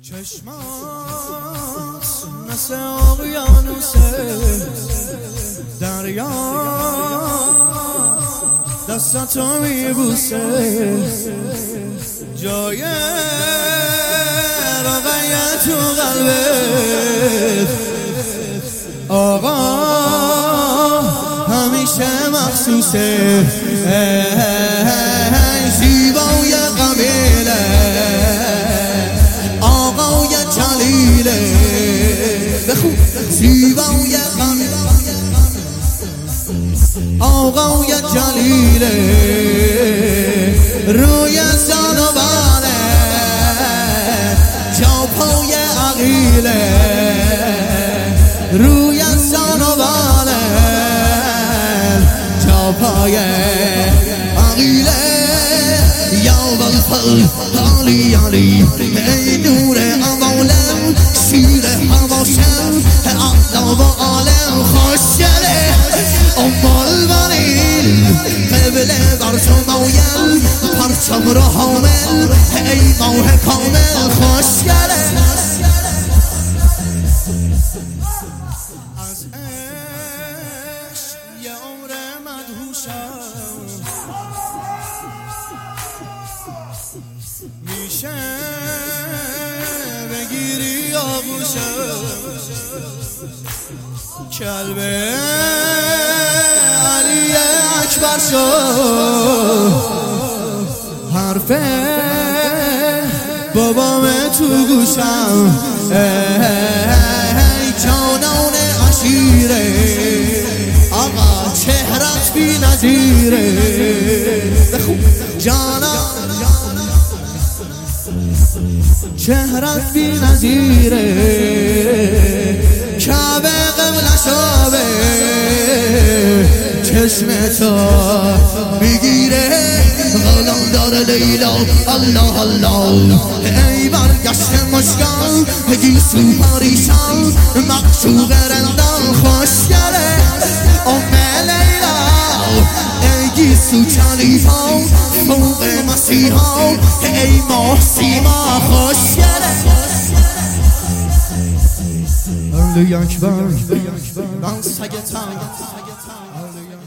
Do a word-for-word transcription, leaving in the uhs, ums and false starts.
چشمات مثل اقیانوسه دریا دستاتو میبوسه جای رقیه تو قلبت آقا همیشه مخصوصه زیبای قبیله آقای جلیله بخون زیبای قبیله آقای جلیله روی زانوانه جاپای عقیله روی زانوانه جاپای عقیله یا بالفل علی علی ای نور عوالم شیر حواشم عقل و عالم خوشگله امال بنیل قبل برشم اویل پرچم رو حامل ای ماه کامل خوشگله از عشق یه عمر مدهوشم میشه بگیری آغوشم کلبه علی اکبر شد حرف بابام تو گوشم ای جانان عشیره آقا چهرت بی نظیره جانان چهرت بی نظیره کعبه قبل شابه چشم تو میگیره غلام دار لیلا الله الله ای برگشت مشکان گیسو پریشان مقصوب رندان خوشگره ام لیلا ای گیسو چلیفا فوق مسیحا ای ماه سیما خوشگره علی اکبر من سگتم